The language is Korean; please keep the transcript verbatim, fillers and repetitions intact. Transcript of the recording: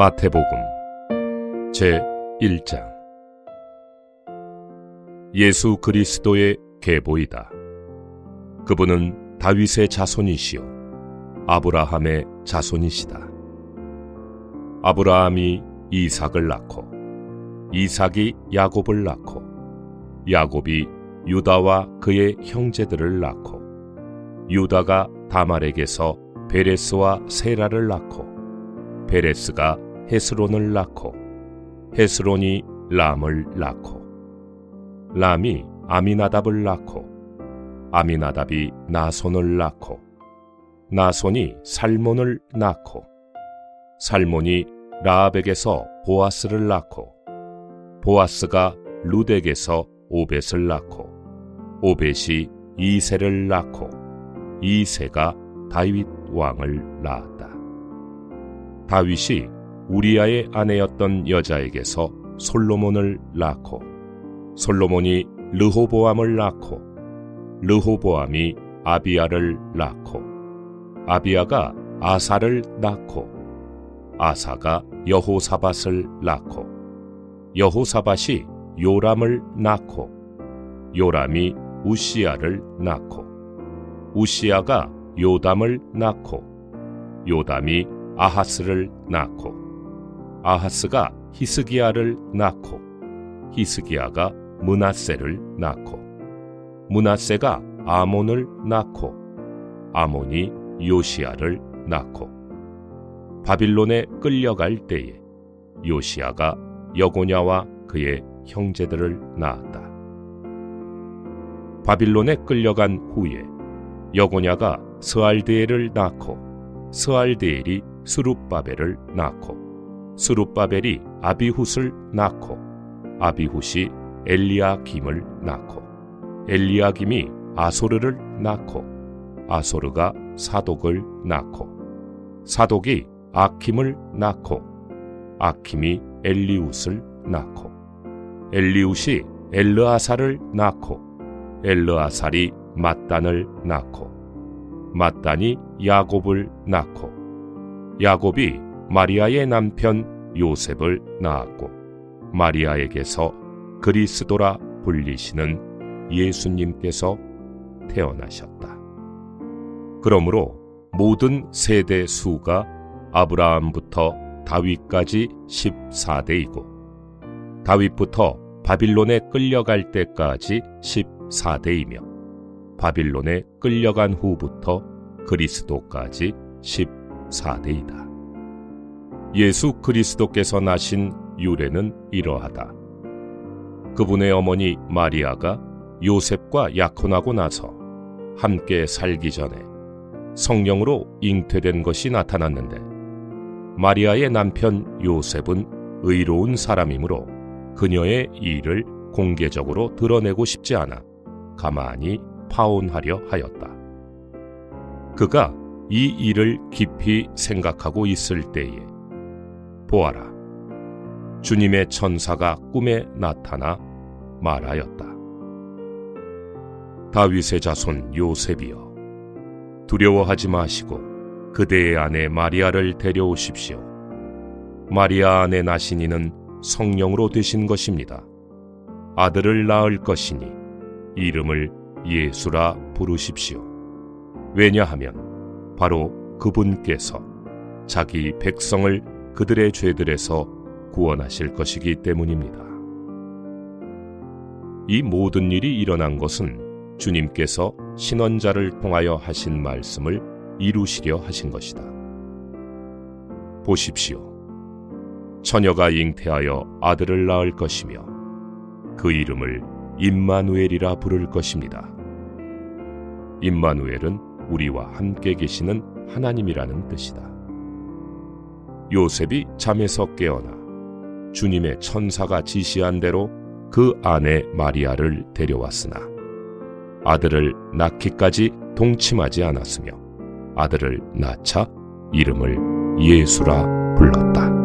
마태복음 제일 장. 예수 그리스도의 계보이다. 그분은 다윗의 자손이시요 아브라함의 자손이시다. 아브라함이 이삭을 낳고 이삭이 야곱을 낳고 야곱이 유다와 그의 형제들을 낳고 유다가 다말에게서 베레스와 세라를 낳고 베레스가 헤스론을 낳고 헤스론이 람을 낳고 람이 아미나답을 낳고 아미나답이 나손을 낳고 나손이 살몬을 낳고 살몬이 라합에게서 보아스를 낳고 보아스가 룻에게서 오벳을 낳고 오벳이 이새를 낳고 이새가 다윗 왕을 낳았다. 다윗이 우리아의 아내였던 여자에게서 솔로몬을 낳고 솔로몬이 르호보암을 낳고 르호보암이 아비야를 낳고 아비야가 아사를 낳고 아사가 여호사밧을 낳고 여호사밧이 요람을 낳고 요람이 우시야를 낳고 우시야가 요담을 낳고 요담이 아하스를 낳고 아하스가 히스기야를 낳고 히스기야가 므낫세를 낳고 므낫세가 아몬을 낳고 아몬이 요시야를 낳고 바빌론에 끌려갈 때에 요시야가 여고냐와 그의 형제들을 낳았다. 바빌론에 끌려간 후에 여고냐가 스알드엘을 낳고 스알드엘이 스룹바벨을 낳고 스룹바벨이 아비훗을 낳고 아비훗이 엘리야김을 낳고 엘리야김이 아소르를 낳고 아소르가 사독을 낳고 사독이 아킴을 낳고 아킴이 엘리웃을 낳고 엘리웃이 엘르아살을 낳고 엘르아살이 맏단을 낳고 맏단이 야곱을 낳고 야곱이 마리아의 남편 요셉을 낳았고 마리아에게서 그리스도라 불리시는 예수님께서 태어나셨다. 그러므로 모든 세대 수가 아브라함부터 다윗까지 십사 대이고 다윗부터 바빌론에 끌려갈 때까지 십사 대이며 바빌론에 끌려간 후부터 그리스도까지 십사 대이다. 예수 그리스도께서 나신 유래는 이러하다. 그분의 어머니 마리아가 요셉과 약혼하고 나서 함께 살기 전에 성령으로 잉태된 것이 나타났는데 마리아의 남편 요셉은 의로운 사람이므로 그녀의 일을 공개적으로 드러내고 싶지 않아 가만히 파혼하려 하였다. 그가 이 일을 깊이 생각하고 있을 때에 보아라, 주님의 천사가 꿈에 나타나 말하였다. 다윗의 자손 요셉이여, 두려워하지 마시고 그대의 아내 마리아를 데려오십시오. 마리아 안에 나신 이는 성령으로 되신 것입니다. 아들을 낳을 것이니 이름을 예수라 부르십시오. 왜냐하면 바로 그분께서 자기 백성을 그들의 죄들에서 구원하실 것이기 때문입니다. 이 모든 일이 일어난 것은 주님께서 신원자를 통하여 하신 말씀을 이루시려 하신 것이다. 보십시오. 처녀가 잉태하여 아들을 낳을 것이며 그 이름을 임마누엘이라 부를 것입니다. 임마누엘은 우리와 함께 계시는 하나님이라는 뜻이다. 요셉이 잠에서 깨어나 주님의 천사가 지시한 대로 그 아내 마리아를 데려왔으나 아들을 낳기까지 동침하지 않았으며 아들을 낳자 이름을 예수라 불렀다.